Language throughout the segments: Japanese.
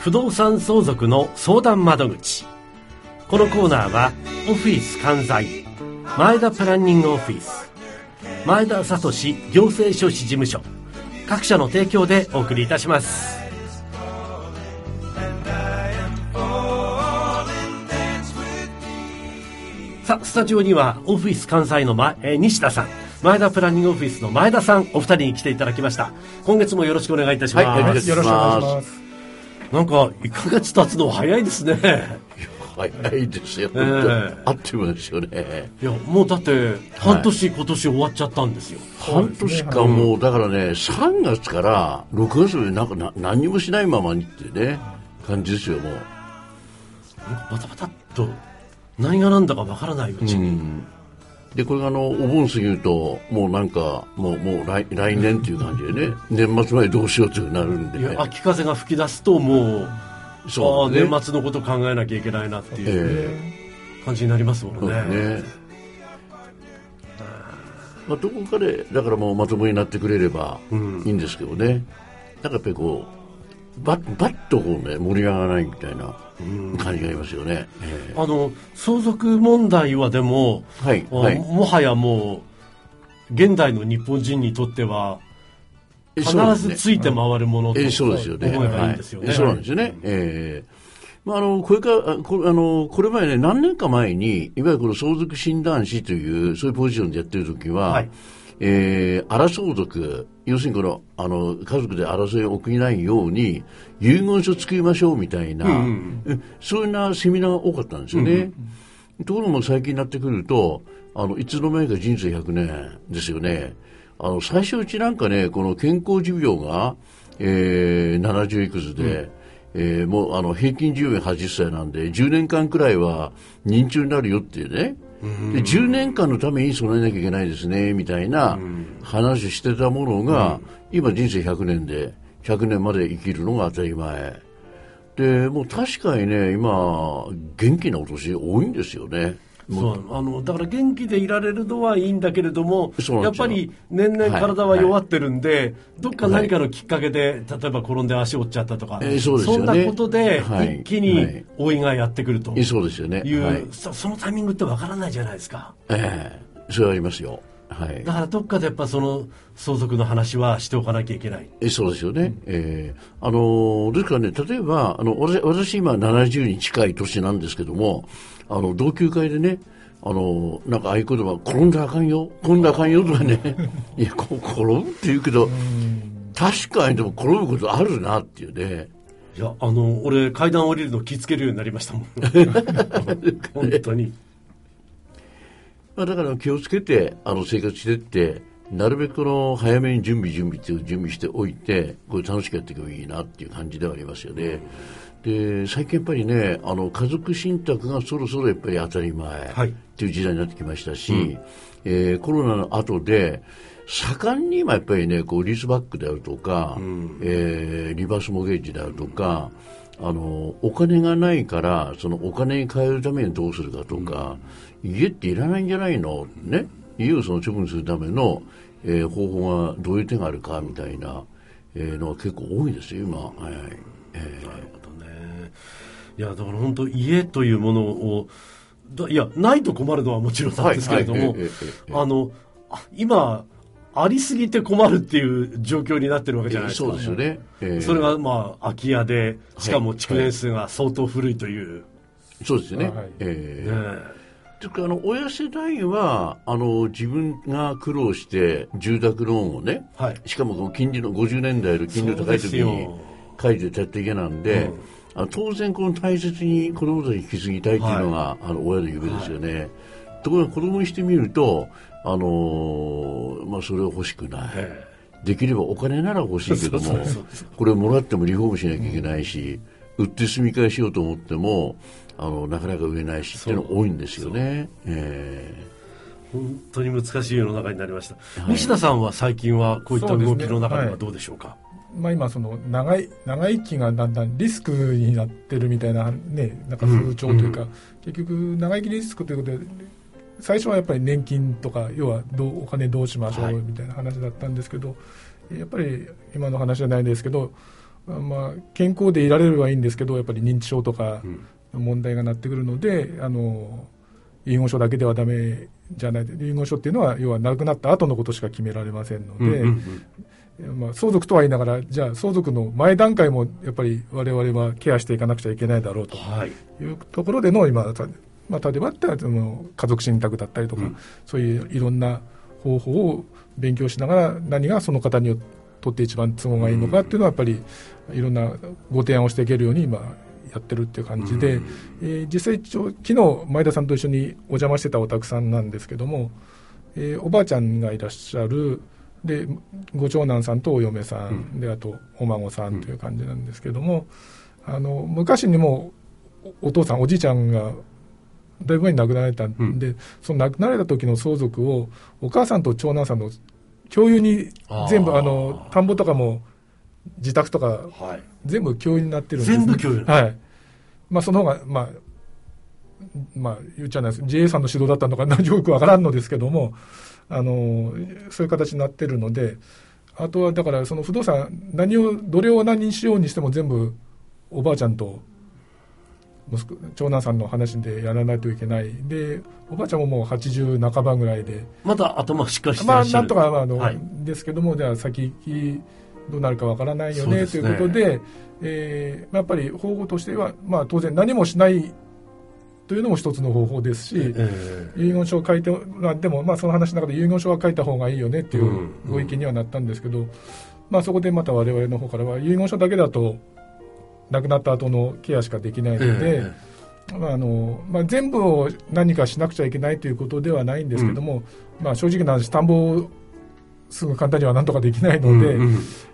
不動産相続の相談窓口。このコーナーはオフィス関西前田プランニングオフィス、前田聡行政書士事務所各社の提供でお送りいたします。さあ、スタジオにはオフィス関西の、西田さん、前田プランニングオフィスの前田さん、お二人に来ていただきました。今月もよろしくお願いいたします。 はい、よろしくお願いします。 なんか1ヶ月経つの早いですね。 早いですよ、あっという間ですよね。 いや、もうだって半年、今年終わっちゃったんですよ。 半年か、もうだからね、3月から6月まで何にもしないままにってね感じですよ。もうバタバタっと何が何だかわからないうちに、 でこれがお盆過ぎるともうなんかもう来年っていう感じでね年末までどうしようとなるんで、ね、 秋風が吹き出すともう、 そうね、 年末のこと考えなきゃいけないなっていう感じになりますもんね。 どこかでだからもうまともになってくれればいいんですけどね、なんかやっぱりこうバッとこうね盛り上がらないみたいな感じがありますよね。 相続問題はでも、もはやもう現代の日本人にとっては必ずついて回るものと思えばいいんですよね。 そうなんですよね。これ前ね、何年か前にいわゆるこの相続診断士というそういうポジションでやってる時は、荒相続、要するにこの家族で争いを起きないように遺言書作りましょうみたいな、そういうなセミナーが多かったんですよね。ところも最近になってくるといつの間にか人生100年ですよね。最初うちなんかね、この健康寿命が、70いくつで、もう平均寿命80歳なんで10年間くらいは認知症になるよっていうね、で10年間のために備えなきゃいけないですねみたいな話をしてたものが、今人生100年で100年まで生きるのが当たり前で、もう確かにね今元気なお年多いんですよね。 だから元気でいられるのはいいんだけれども、やっぱり年々体は弱ってるんで、どっか何かのきっかけで、例えば転んで足折っちゃったとか、そんなことで一気に老いがやってくるという、 そうですよね。 そのタイミングってわからないじゃないですか。 それはありますよ。 だからどっかでやっぱその相続の話はしておかなきゃいけない。 そうですよね。ですからね、例えば私今70に近い年なんですけども、同級会でね、なんかああいう言葉、転んだらあかんよとかねいや転ぶって言うけど、確かにでも転ぶことあるなっていうね。 いや俺階段降りるの気つけるようになりましたもん本当に。 だから気をつけて生活していって、なるべく早めに準備しておいて、これ楽しくやっていけばいいなっていう感じではありますよね。で最近やっぱりね家族信託がそろそろやっぱり当たり前っていう時代になってきましたし、コロナの後で盛んに今やっぱりねこうリースバックであるとか、リバースモゲージであるとか、お金がないからそのお金に変えるためにどうするかとか、家っていらないんじゃないのね、家をその処分するための、方法がどういう手があるかみたいな、のが結構多いですよ今。なるほどね。いやだから本当家というものをないと困るのはもちろんなんですけれども、今ありすぎて困るっていう状況になってるわけじゃないですか。 そうですよね。 それが空き家で、しかも築年数が相当古いという。 そうですよね。親世代は自分が苦労して住宅ローンをね、しかもこの金利の50年代の金利の高い時に書いてたっていけなんで、当然この大切に子供たちに引き継ぎたいっていうのが、親の夢ですよね。ところが子供にしてみるとそれは欲しくない。できればお金なら欲しいけども、これをもらってもリフォームしなきゃいけないし、売って住み替えしようと思ってもなかなか売れないしっていうのが多いんですよね。 本当に難しい世の中になりました。西田さんは最近はこういった動きの中ではどうでしょうか。 今その長生きがだんだんリスクになってるみたいなね、なんか風潮というか、結局長生きリスクということで最初はやっぱり年金とか要はお金どうしましょうみたいな話だったんですけど、やっぱり今の話じゃないですけど健康でいられればいいんですけど、やっぱり認知症とか問題がなってくるので、遺言書だけではダメじゃない。遺言書っていうのは要は亡くなった後のことしか決められませんので、相続とは言いながら、じゃあ相続の前段階もやっぱり我々はケアしていかなくちゃいけないだろうというところでの今、例えば家族信託だったりとか、そういういろんな方法を勉強しながら、何がその方にとって一番都合がいいのかっていうのはやっぱりいろんなご提案をしていけるように今やってるっていう感じで、実際昨日前田さんと一緒にお邪魔してたお宅さんなんですけども、おばあちゃんがいらっしゃる、でご長男さんとお嫁さんで、あとお孫さんという感じなんですけども、昔にもお父さんおじいちゃんがだいぶ前に亡くなられたんで、その亡くなられた時の相続をお母さんと長男さんの共有に全部田んぼとかも自宅とか全部共有になってるんです、ね、 全部共有、 はい。その方が言っちゃないです。JA さんの指導だったのかよくわからんのですけども、そういう形になってるので、あとはだからその不動産どれを何にしようにしても全部おばあちゃんと長男さんの話でやらないといけない。でおばあちゃんももう80半ばぐらいで、 また頭しっかりしてらっしゃる、 なんとかですけども、じゃあ先どうなるかわからないよねということで、やっぱり方法としては、当然何もしないというのも一つの方法ですし、遺言書を書いて、でもその話の中で遺言書は書いた方がいいよねっていうご意見にはなったんですけど、そこでまた我々の方からは遺言書だけだと亡くなった後のケアしかできないので、全部を何かしなくちゃいけないということではないんですけども、正直な話、田んぼをすぐ簡単にはなんとかできないので、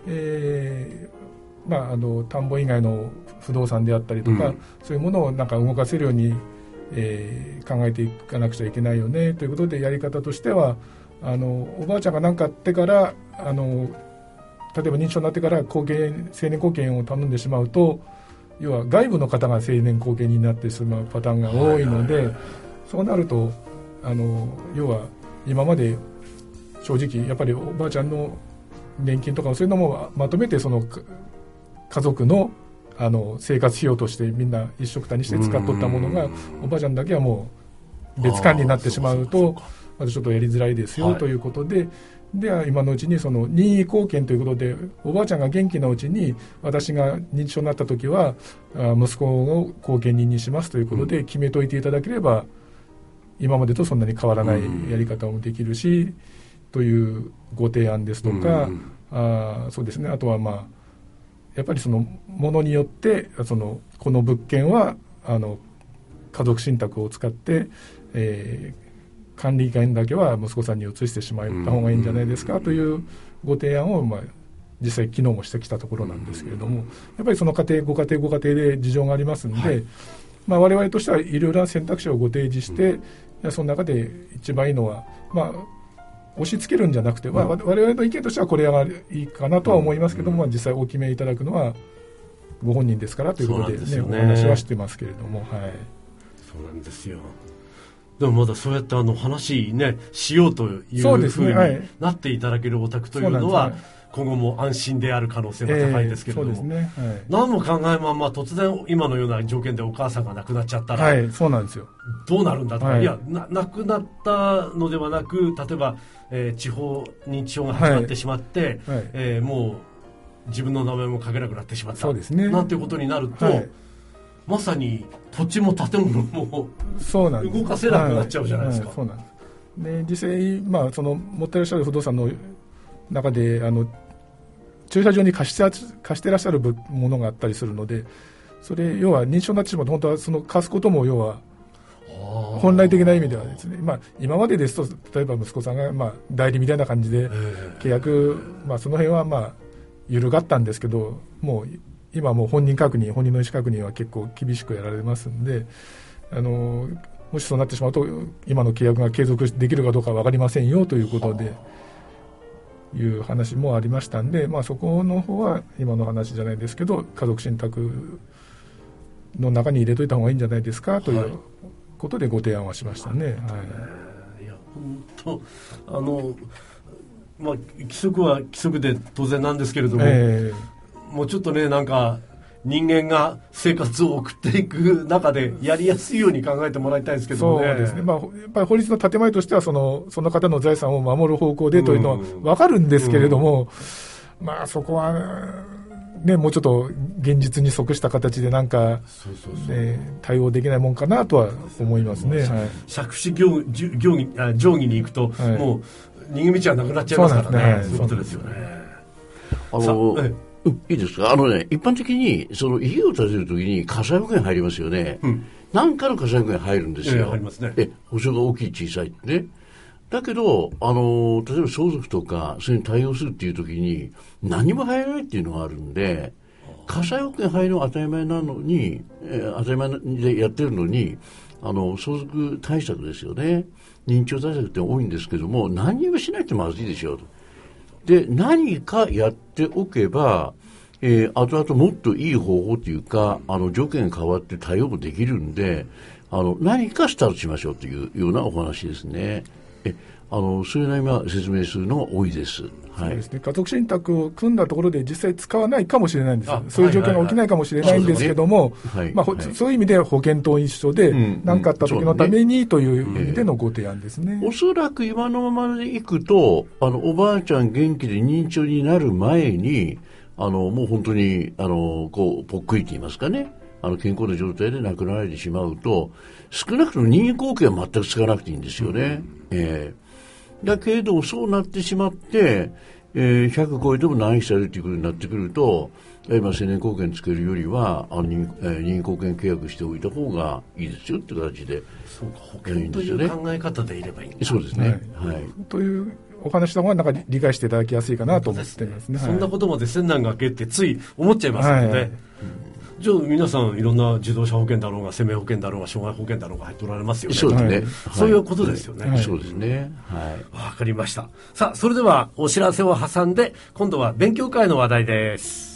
田んぼ以外の不動産であったりとか、そういうものをなんか動かせるように、考えていかなくちゃいけないよねということで、やり方としてはおばあちゃんが何かあってから例えば認知症になってから生年後見を頼んでしまうと、要は外部の方が生年後見になってしまうパターンが多いので、そうなると要は今まで正直やっぱりおばあちゃんの年金とかそういうのもまとめてその家族の生活費用としてみんな一緒くたにして使っとったものが、おばあちゃんだけはもう別管理になってしまうとまたちょっとやりづらいですよということで、では今のうちにその任意後見ということで、おばあちゃんが元気なうちに私が認知症になった時は息子を後見人にしますということで決めといていただければ、今までとそんなに変わらないやり方もできるしというご提案ですとか、そうですね、あとはやっぱりそのものによってこの物件は家族信託を使って、管理権だけは息子さんに移してしまった方がいいんじゃないですかというご提案を、実際昨日もしてきたところなんですけれども、やっぱりそのご家庭で事情がありますので、我々としてはいろいろな選択肢をご提示して、その中で一番いいのは、押し付けるんじゃなくて、我々の意見としてはこれがいいかなとは思いますけども、実際お決めいただくのはご本人ですからということで、お話はしてますけれども、 そうなんですよ。でもまだそうやって話ねしようというふうになっていただけるお宅というのは、今後も安心である可能性が高いですけれども、何も考えまま突然今のような条件でお母さんが亡くなっちゃったら、 そうなんですよ、 どうなるんだとか、いや亡くなったのではなく、例えば、地方認知症が始まってしまって、もう自分の名前も書けなくなってしまった、なんていうことになると、まさに土地も建物も動かせなくなっちゃうじゃないですか。 そうなんです。で実際、その持っていらっしゃる不動産の中で駐車場に貸してらっしゃるものがあったりするので、それ要は認知症になってしまうと、本当はその貸すことも要は本来的な意味ではですね、今までですと例えば息子さんが代理みたいな感じで契約、その辺は緩かったんですけど、もう今もう本人の意思確認は結構厳しくやられますんで、もしそうなってしまうと今の契約が継続できるかどうかは分かりませんよということでいう話もありましたんで、そこの方は今の話じゃないですけど、家族信託の中に入れといた方がいいんじゃないですかということでご提案はしましたね。 いや本当規則は規則で当然なんですけれども、 もうちょっとね、なんか人間が生活を送っていく中でやりやすいように考えてもらいたいですけどね。 そうですね。やっぱり法律の建前としてはその方の財産を守る方向でというのは分かるんですけれども、そこはね、もうちょっと現実に即した形でなんか対応できないもんかなとは思いますね。 借子定規に行くと、もう逃げ道はなくなっちゃいますからね。そういうことですよね。 いいですか。一般的にその家を建てるときに火災保険入りますよね。何かの火災保険入るんですよ。 入りますね。 保証が大きい小さいってね。だけど例えば相続とかそれに対応するっていうときに何も入らないっていうのがあるんで、火災保険入るのは当たり前なのに、当たり前でやってるのに相続対策ですよね。認知症対策って多いんですけども、何にもしないってまずいでしょうと。で、何かやっておけば、後々もっといい方法というか、条件が変わって対応もできるんで、何かスタートしましょうというようなお話ですね。それなりに説明するのが多いです。 そうですね。家族信託を組んだところで実際使わないかもしれないんです。そういう条件が起きないかもしれないんですけども、そういう意味で保険と一緒で、何かあった時のためにという意味でのご提案ですね。 おそらく今のままでいくと、おばあちゃん元気で認知症になる前に、もう本当に、ぽっくりと言いますかね、健康な状態で亡くなられてしまうと、少なくとも任意後継は全く使わなくていいんですよね。だけれどそうなってしまって、100超えても難儀されるということになってくると、今成年後見つけるよりは任意後見契約しておいた方がいいですよっていう形で。 そうか、保険という考え方でいればいいんだ。 そうですね。 というお話の方がなんか理解していただきやすいかなと思ってますね。 そんなことまで千難がけってつい思っちゃいますので、じゃあ皆さんいろんな自動車保険だろうが生命保険だろうが障害保険だろうが入っておられますよね。 そうですね。 そういうことですよね。 そうですね。 わかりました。さあ、それではお知らせを挟んで今度は勉強会の話題です。